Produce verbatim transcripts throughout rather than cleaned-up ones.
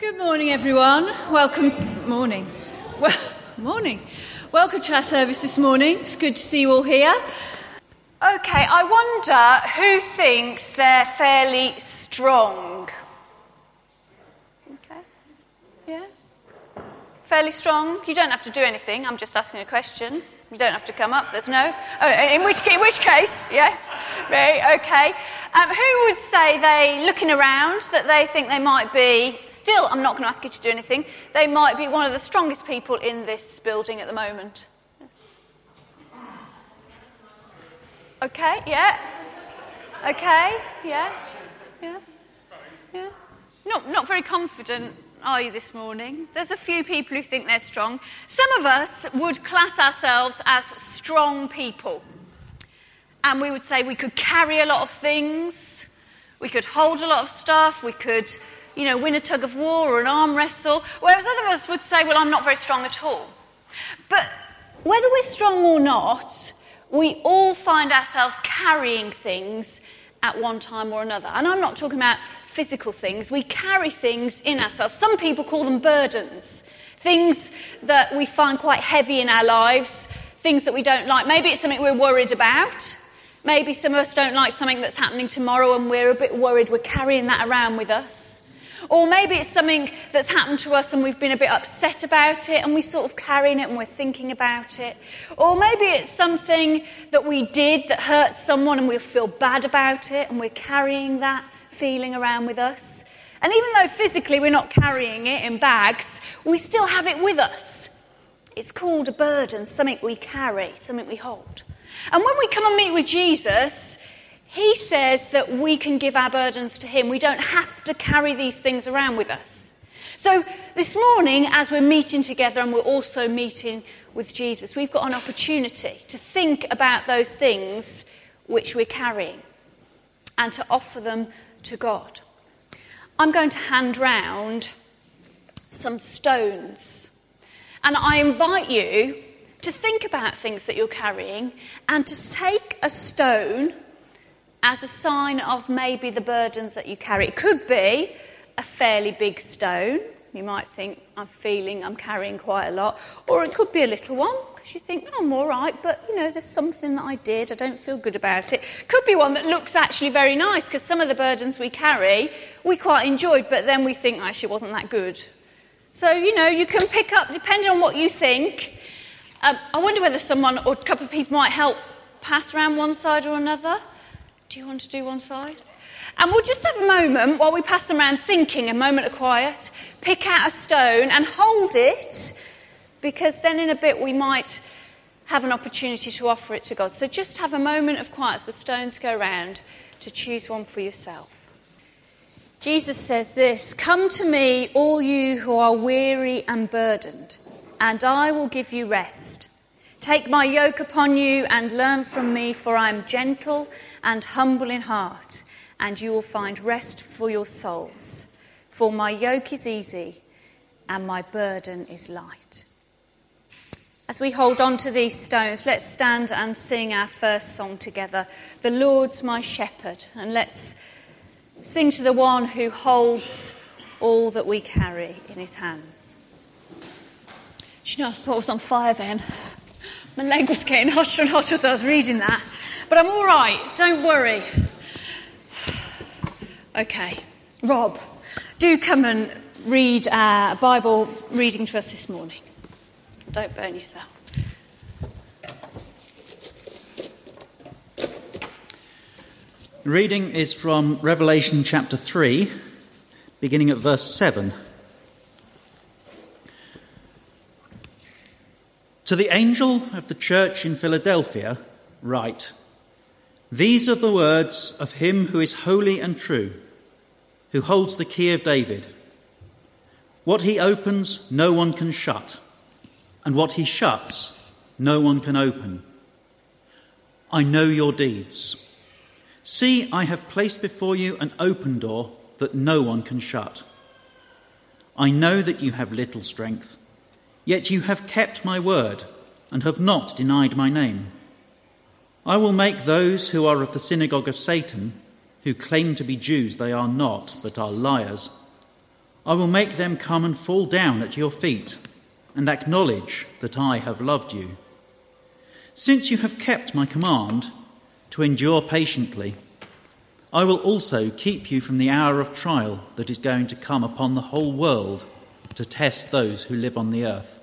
Good morning, everyone. Welcome. Morning. Well, morning. Welcome to our service this morning. It's good to see you all here. Okay, I wonder who thinks they're fairly strong. Okay. Yeah. Fairly strong. You don't have to do anything. I'm just asking a question. You don't have to come up. There's no. Oh, in which in which case, yes. Right. Okay. Um, who would say they, looking around, that they think they might be, still, I'm not going to ask you to do anything, they might be one of the strongest people in this building at the moment? Okay, yeah. Okay, yeah. Yeah. Yeah. Not, not very confident, are you, this morning? There's a few people who think they're strong. Some of us would class ourselves as strong people. And we would say we could carry a lot of things, we could hold a lot of stuff, we could, you know, win a tug of war or an arm wrestle, whereas other of us would say, well, I'm not very strong at all. But whether we're strong or not, we all find ourselves carrying things at one time or another. And I'm not talking about physical things. We carry things in ourselves. Some people call them burdens, things that we find quite heavy in our lives, things that we don't like. Maybe it's something we're worried about. Maybe some of us don't like something that's happening tomorrow and we're a bit worried we're carrying that around with us. Or maybe it's something that's happened to us and we've been a bit upset about it and we're sort of carrying it and we're thinking about it. Or maybe it's something that we did that hurt someone and we feel bad about it and we're carrying that feeling around with us. And even though physically we're not carrying it in bags, we still have it with us. It's called a burden, something we carry, something we hold. And when we come and meet with Jesus, he says that we can give our burdens to him. We don't have to carry these things around with us. So this morning, as we're meeting together and we're also meeting with Jesus, we've got an opportunity to think about those things which we're carrying and to offer them to God. I'm going to hand round some stones. And I invite you to think about things that you're carrying and to take a stone as a sign of maybe the burdens that you carry. It could be a fairly big stone. You might think, I'm feeling I'm carrying quite a lot. Or it could be a little one, because you think, oh, I'm all right, but, you know, there's something that I did. I don't feel good about it. Could be one that looks actually very nice, because some of the burdens we carry, we quite enjoyed, but then we think, actually, it wasn't that good. So, you know, you can pick up, depending on what you think. Um, I wonder whether someone or a couple of people might help pass around one side or another. Do you want to do one side? And we'll just have a moment while we pass them around thinking, a moment of quiet, pick out a stone and hold it, because then in a bit we might have an opportunity to offer it to God. So just have a moment of quiet as the stones go around to choose one for yourself. Jesus says this, "Come to me, all you who are weary and burdened, and I will give you rest. Take my yoke upon you and learn from me, for I am gentle and humble in heart, and you will find rest for your souls. For my yoke is easy and my burden is light." As we hold on to these stones, let's stand and sing our first song together, "The Lord's My Shepherd," and let's sing to the one who holds all that we carry in his hands. Do you know, I thought I was on fire then. My leg was getting hotter and hotter as I was reading that. But I'm all right, don't worry. Okay, Rob, do come and read our Bible reading to us this morning. Don't burn yourself. The reading is from Revelation chapter three, beginning at verse seven. To the angel of the church in Philadelphia, write, "These are the words of him who is holy and true, who holds the key of David. What he opens, no one can shut, and what he shuts, no one can open. I know your deeds. See, I have placed before you an open door that no one can shut. I know that you have little strength, yet you have kept my word and have not denied my name. I will make those who are of the synagogue of Satan, who claim to be Jews, they are not, but are liars. I will make them come and fall down at your feet and acknowledge that I have loved you. Since you have kept my command to endure patiently, I will also keep you from the hour of trial that is going to come upon the whole world to test those who live on the earth.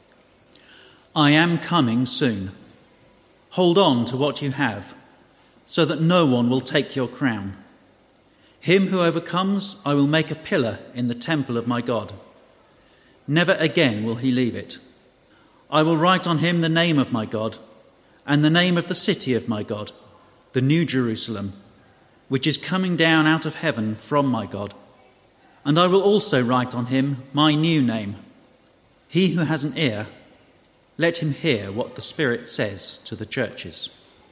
I am coming soon. Hold on to what you have, so that no one will take your crown. Him who overcomes, I will make a pillar in the temple of my God. Never again will he leave it. I will write on him the name of my God and the name of the city of my God, the New Jerusalem, which is coming down out of heaven from my God. And I will also write on him my new name. He who has an ear, let him hear what the Spirit says to the churches.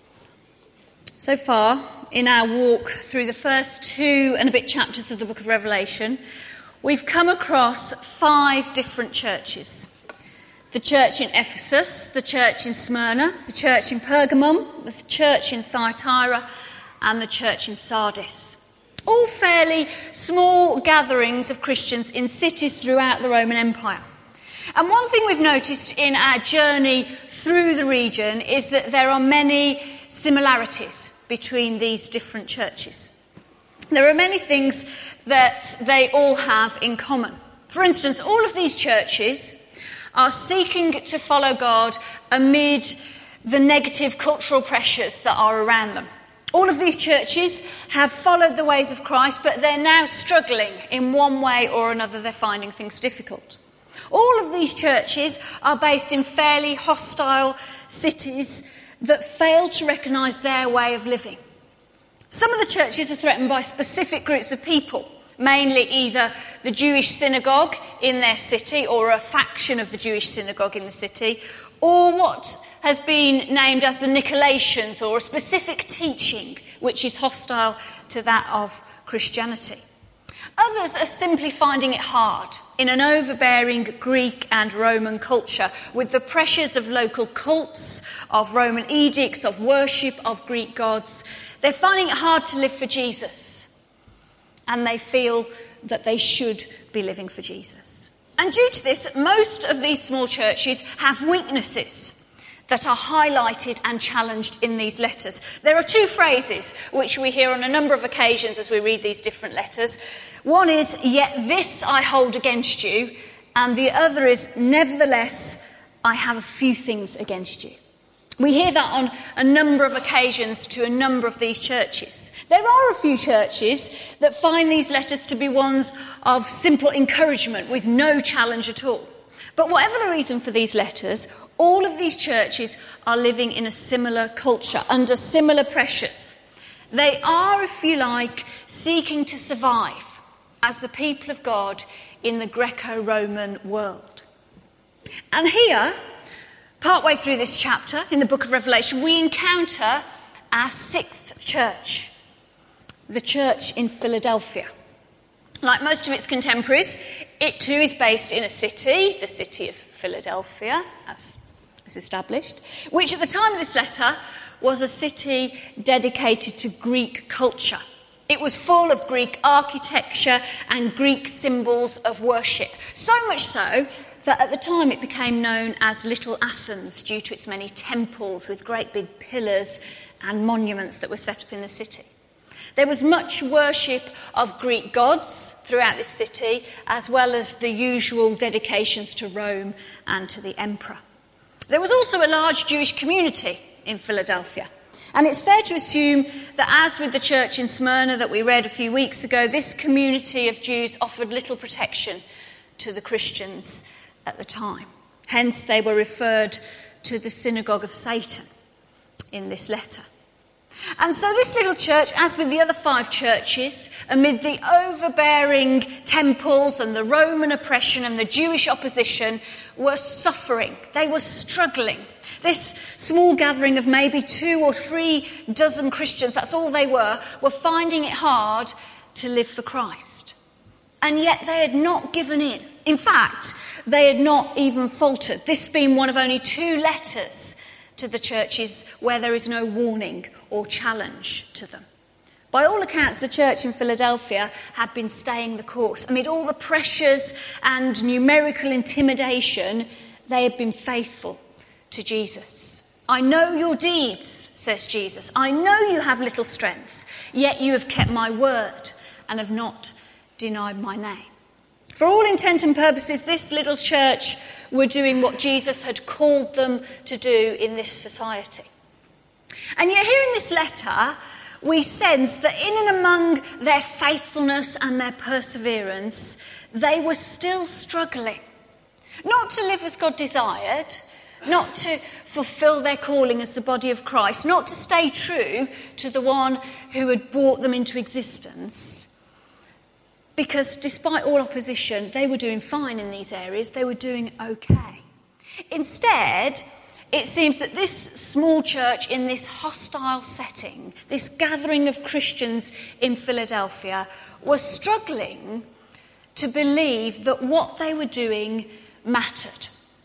So far, in our walk through the first two and a bit chapters of the book of Revelation, we've come across five different churches. The church in Ephesus, the church in Smyrna, the church in Pergamum, the church in Thyatira, and the church in Sardis. All fairly small gatherings of Christians in cities throughout the Roman Empire. And one thing we've noticed in our journey through the region is that there are many similarities between these different churches. There are many things that they all have in common. For instance, all of these churches are seeking to follow God amid the negative cultural pressures that are around them. All of these churches have followed the ways of Christ, but they're now struggling in one way or another. They're finding things difficult. All of these churches are based in fairly hostile cities that fail to recognise their way of living. Some of the churches are threatened by specific groups of people, mainly either the Jewish synagogue in their city or a faction of the Jewish synagogue in the city, or what has been named as the Nicolaitans, or a specific teaching which is hostile to that of Christianity. Others are simply finding it hard in an overbearing Greek and Roman culture with the pressures of local cults, of Roman edicts, of worship of Greek gods. They're finding it hard to live for Jesus, and they feel that they should be living for Jesus. And due to this, most of these small churches have weaknesses that are highlighted and challenged in these letters. There are two phrases which we hear on a number of occasions as we read these different letters. One is, "Yet this I hold against you," and the other is, "Nevertheless, I have a few things against you." We hear that on a number of occasions to a number of these churches. There are a few churches that find these letters to be ones of simple encouragement with no challenge at all. But whatever the reason for these letters, all of these churches are living in a similar culture, under similar pressures. They are, if you like, seeking to survive as the people of God in the Greco-Roman world. And here, partway through this chapter in the book of Revelation, we encounter our sixth church, the church in Philadelphia. Like most of its contemporaries, it too is based in a city, the city of Philadelphia, as is established, which at the time of this letter was a city dedicated to Greek culture. It was full of Greek architecture and Greek symbols of worship. So much so that at the time it became known as Little Athens due to its many temples with great big pillars and monuments that were set up in the city. There was much worship of Greek gods throughout this city, as well as the usual dedications to Rome and to the emperor. There was also a large Jewish community in Philadelphia. And it's fair to assume that, as with the church in Smyrna that we read a few weeks ago, this community of Jews offered little protection to the Christians at the time. Hence, they were referred to the synagogue of Satan in this letter. And so this little church, as with the other five churches, amid the overbearing temples and the Roman oppression and the Jewish opposition, were suffering. They were struggling. This small gathering of maybe two or three dozen Christians, that's all they were, were finding it hard to live for Christ. And yet they had not given in. In fact, they had not even faltered. This being one of only two letters to the churches where there is no warning or challenge to them. By all accounts, the church in Philadelphia had been staying the course. Amid all the pressures and numerical intimidation, they had been faithful to Jesus. I know your deeds, says Jesus. I know you have little strength, yet you have kept my word and have not denied my name. For all intent and purposes, this little church were doing what Jesus had called them to do in this society. And yet here in this letter, we sense that in and among their faithfulness and their perseverance, they were still struggling. Not to live as God desired, not to fulfill their calling as the body of Christ, not to stay true to the one who had brought them into existence. Because despite all opposition, they were doing fine in these areas. They were doing okay. Instead, it seems that this small church in this hostile setting, this gathering of Christians in Philadelphia, was struggling to believe that what they were doing mattered.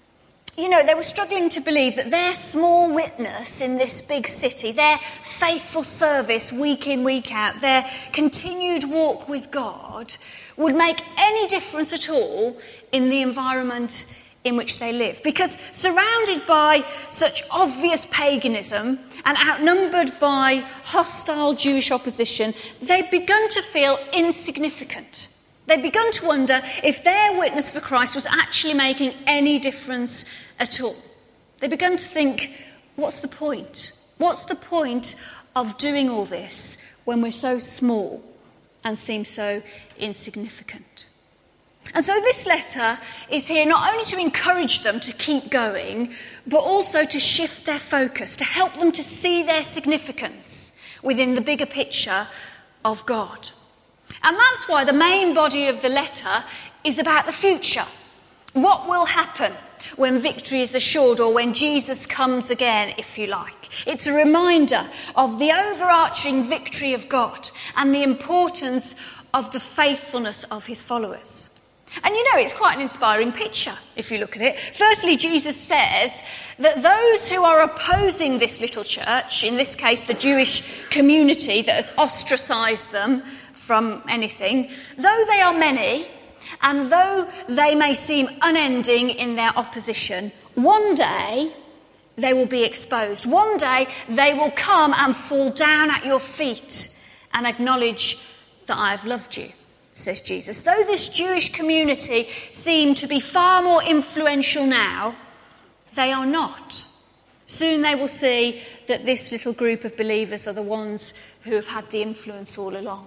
You know, they were struggling to believe that their small witness in this big city, their faithful service week in, week out, their continued walk with God would make any difference at all in the environment in which they live. Because surrounded by such obvious paganism and outnumbered by hostile Jewish opposition, they'd begun to feel insignificant. They'd begun to wonder if their witness for Christ was actually making any difference at all. They began to think, what's the point? What's the point of doing all this when we're so small and seem so insignificant? And so this letter is here not only to encourage them to keep going, but also to shift their focus, to help them to see their significance within the bigger picture of God. And that's why the main body of the letter is about the future. What will happen when victory is assured, or when Jesus comes again, if you like. It's a reminder of the overarching victory of God and the importance of the faithfulness of his followers. And you know, it's quite an inspiring picture if you look at it. Firstly, Jesus says that those who are opposing this little church, in this case the Jewish community that has ostracised them from anything, though they are many, and though they may seem unending in their opposition, one day they will be exposed. One day they will come and fall down at your feet and acknowledge that I have loved you, says Jesus. Though this Jewish community seem to be far more influential now, they are not. Soon they will see that this little group of believers are the ones who have had the influence all along.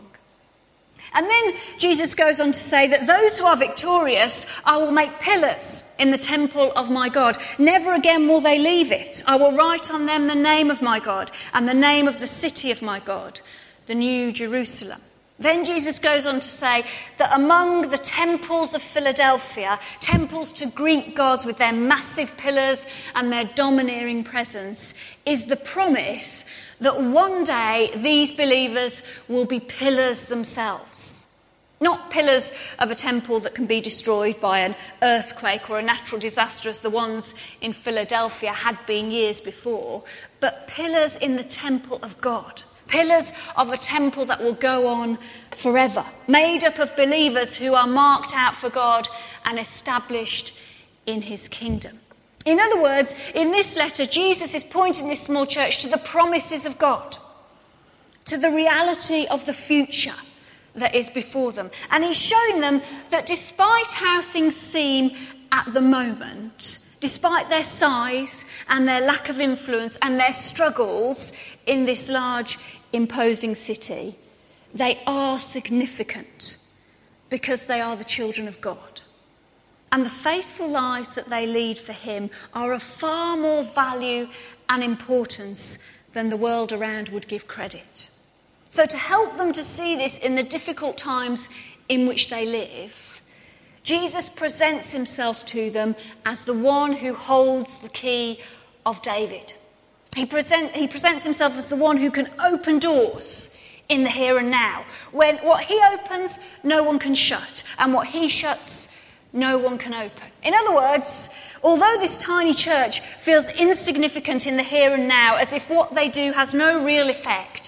And then Jesus goes on to say that those who are victorious, I will make pillars in the temple of my God. Never again will they leave it. I will write on them the name of my God and the name of the city of my God, the New Jerusalem. Then Jesus goes on to say that among the temples of Philadelphia, temples to Greek gods with their massive pillars and their domineering presence, is the promise that one day these believers will be pillars themselves. Not pillars of a temple that can be destroyed by an earthquake or a natural disaster as the ones in Philadelphia had been years before, but pillars in the temple of God. Pillars of a temple that will go on forever, made up of believers who are marked out for God and established in his kingdom. In other words, in this letter, Jesus is pointing this small church to the promises of God, to the reality of the future that is before them. And he's showing them that despite how things seem at the moment, despite their size and their lack of influence and their struggles in this large, imposing city, they are significant because they are the children of God. And the faithful lives that they lead for him are of far more value and importance than the world around would give credit. So to help them to see this in the difficult times in which they live, Jesus presents himself to them as the one who holds the key of David. He, present, he presents himself as the one who can open doors in the here and now, when what he opens, no one can shut, and what he shuts, no one can open. In other words, although this tiny church feels insignificant in the here and now, as if what they do has no real effect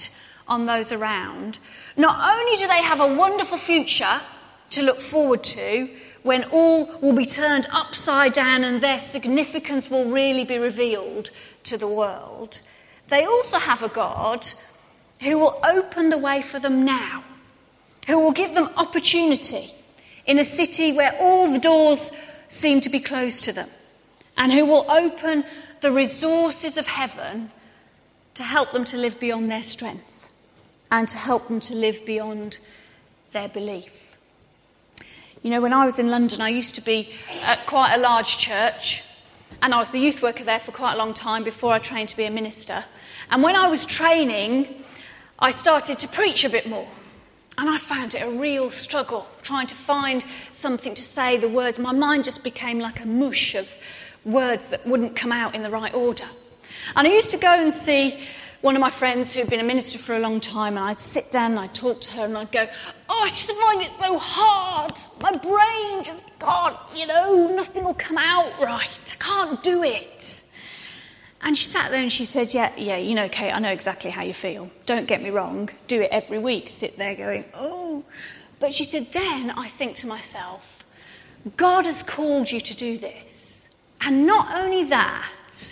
on those around, not only do they have a wonderful future to look forward to when all will be turned upside down and their significance will really be revealed to the world, they also have a God who will open the way for them now, who will give them opportunity in a city where all the doors seem to be closed to them, and who will open the resources of heaven to help them to live beyond their strength and to help them to live beyond their belief. You know, when I was in London, I used to be at quite a large church, and I was the youth worker there for quite a long time before I trained to be a minister. And when I was training, I started to preach a bit more. And I found it a real struggle, trying to find something to say, the words. My mind just became like a mush of words that wouldn't come out in the right order. And I used to go and see one of my friends who'd been a minister for a long time, and I'd sit down and I'd talk to her and I'd go, oh, I just find it so hard. My brain just can't, you know, nothing will come out right. I can't do it. And she sat there and she said, yeah, yeah, you know, Kate, I know exactly how you feel. Don't get me wrong. Do it every week. Sit there going, oh. But she said, then I think to myself, God has called you to do this. And not only that,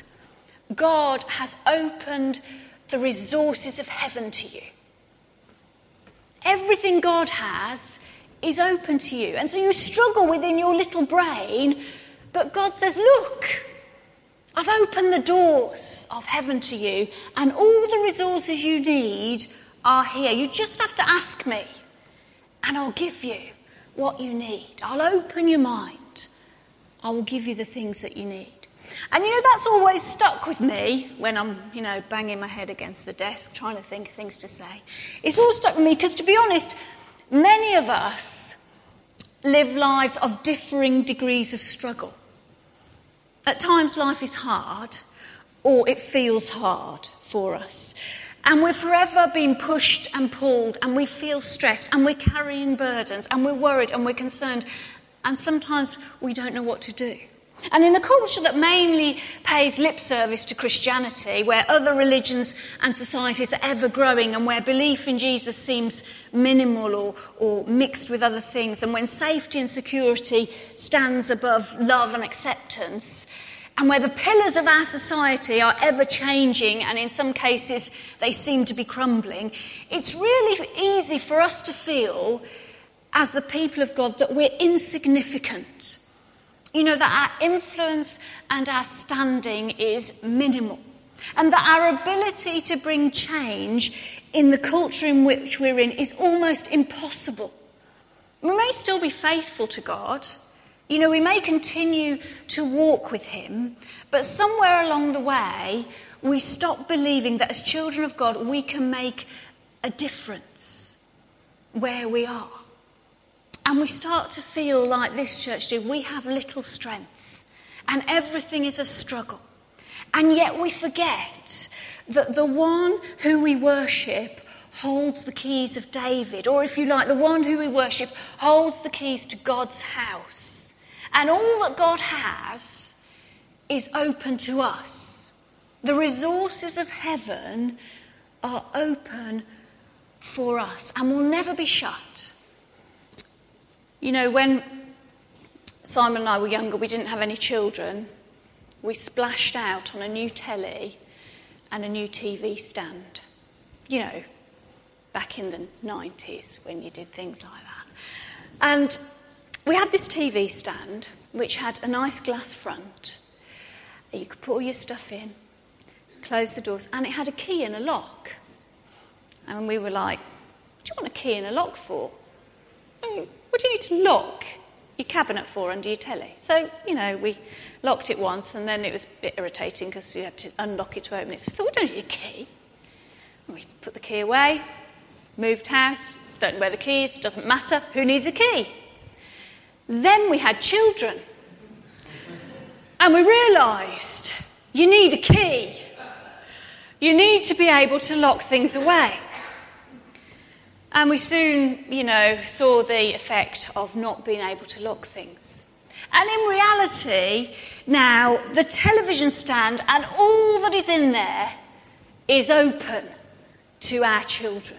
God has opened the resources of heaven to you. Everything God has is open to you. And so you struggle within your little brain, but God says, look, I've opened the doors of heaven to you, and all the resources you need are here. You just have to ask me, and I'll give you what you need. I'll open your mind. I will give you the things that you need. And, you know, that's always stuck with me when I'm, you know, banging my head against the desk, trying to think of things to say. It's all stuck with me because, to be honest, many of us live lives of differing degrees of struggle. At times life is hard, or it feels hard for us. And we're forever being pushed and pulled, and we feel stressed, and we're carrying burdens, and we're worried, and we're concerned, and sometimes we don't know what to do. And in a culture that mainly pays lip service to Christianity, where other religions and societies are ever growing, and where belief in Jesus seems minimal or, or mixed with other things, and when safety and security stands above love and acceptance, and where the pillars of our society are ever changing, and in some cases they seem to be crumbling, it's really easy for us to feel, as the people of God, that we're insignificant. You know, that our influence and our standing is minimal, and that our ability to bring change in the culture in which we're in is almost impossible. We may still be faithful to God. You know, we may continue to walk with him, but somewhere along the way, we stop believing that as children of God, we can make a difference where we are. And we start to feel like this church did. We have little strength, and everything is a struggle. And yet we forget that the one who we worship holds the keys of David, or if you like, the one who we worship holds the keys to God's house. And all that God has is open to us. The resources of heaven are open for us and will never be shut. You know, when Simon and I were younger, we didn't have any children. We splashed out on a new telly and a new T V stand. You know, back in the nineties when you did things like that. And we had this T V stand which had a nice glass front. You could put all your stuff in, close the doors, and it had a key and a lock. And we were like, what do you want a key and a lock for? What do you need to lock your cabinet for under your telly? So, you know, we locked it once, and then it was a bit irritating because you had to unlock it to open it. So we thought, we don't need a key. And we put the key away, moved house, don't know where the key is, doesn't matter, who needs a key? Then we had children. And we realised you need a key. You need to be able to lock things away. And we soon, you know, saw the effect of not being able to lock things. And in reality, now, the television stand and all that is in there is open to our children.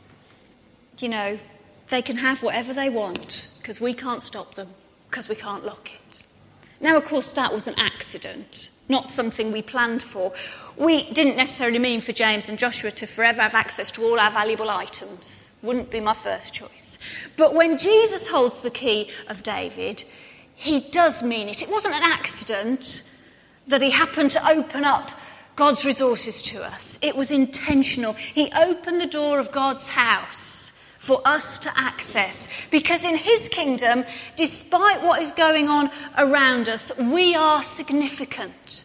You know, they can have whatever they want because we can't stop them, because we can't lock it. Now, of course, that was an accident, not something we planned for. We didn't necessarily mean for James and Joshua to forever have access to all our valuable items. Wouldn't be my first choice. But when Jesus holds the key of David, he does mean it. It wasn't an accident that he happened to open up God's resources to us. It was intentional. He opened the door of God's house for us to access. Because in his kingdom, despite what is going on around us, we are significant.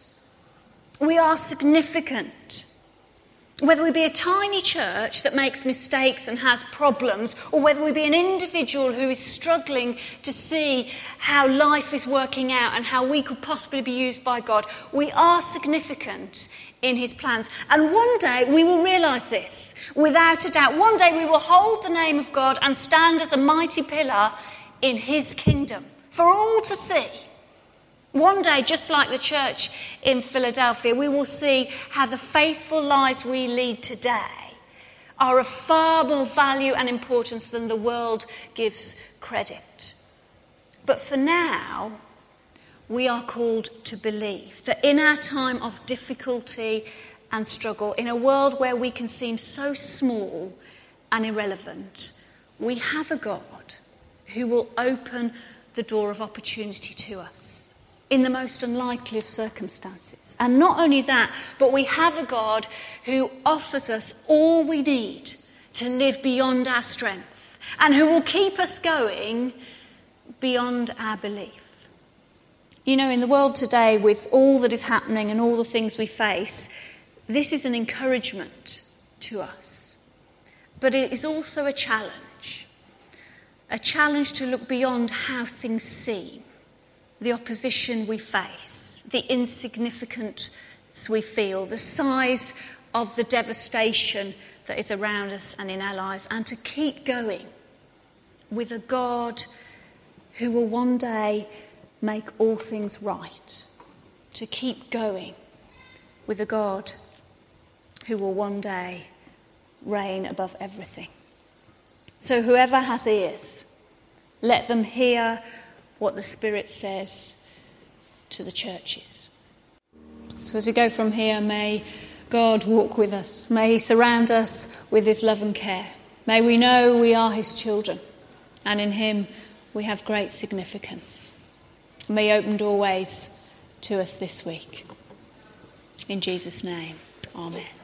We are significant. Whether we be a tiny church that makes mistakes and has problems, or whether we be an individual who is struggling to see how life is working out and how we could possibly be used by God, we are significant in his plans. And one day we will realise this, without a doubt. One day we will hold the name of God and stand as a mighty pillar in his kingdom for all to see. One day, just like the church in Philadelphia, we will see how the faithful lives we lead today are of far more value and importance than the world gives credit. But for now, we are called to believe that in our time of difficulty and struggle, in a world where we can seem so small and irrelevant, we have a God who will open the door of opportunity to us in the most unlikely of circumstances. And not only that, but we have a God who offers us all we need to live beyond our strength and who will keep us going beyond our belief. You know, in the world today, with all that is happening and all the things we face, this is an encouragement to us. But it is also a challenge. A challenge to look beyond how things seem. The opposition we face, the insignificance we feel, the size of the devastation that is around us and in our lives, and to keep going with a God who will one day make all things right. To keep going with a God who will one day reign above everything. So whoever has ears, let them hear what the Spirit says to the churches. So as we go from here, may God walk with us. May he surround us with his love and care. May we know we are his children, and in him we have great significance. May he open doorways to us this week. In Jesus' name, amen.